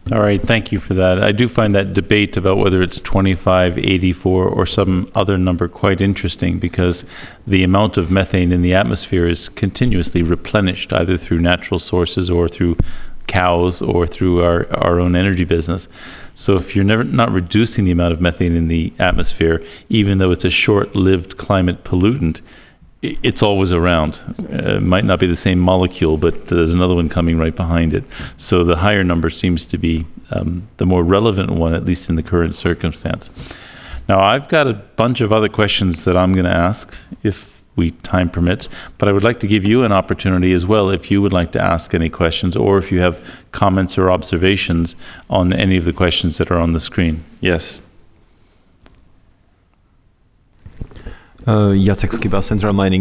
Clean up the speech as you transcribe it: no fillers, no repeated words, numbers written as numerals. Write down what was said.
All right, thank you for that. I do find that debate about whether it's 25, 84, or some other number quite interesting, because the amount of methane in the atmosphere is continuously replenished either through natural sources or through cows or through our own energy business. So if you're not reducing the amount of methane in the atmosphere, even though it's a short-lived climate pollutant, it's always around. It might not be the same molecule, but there's another one coming right behind it. So the higher number seems to be the more relevant one, at least in the current circumstance. Now, I've got a bunch of other questions that I'm going to ask, if time permits, but I would like to give you an opportunity as well if you would like to ask any questions, or if you have comments or observations on any of the questions that are on the screen. Yes. Jacek Skiba, Central Mining.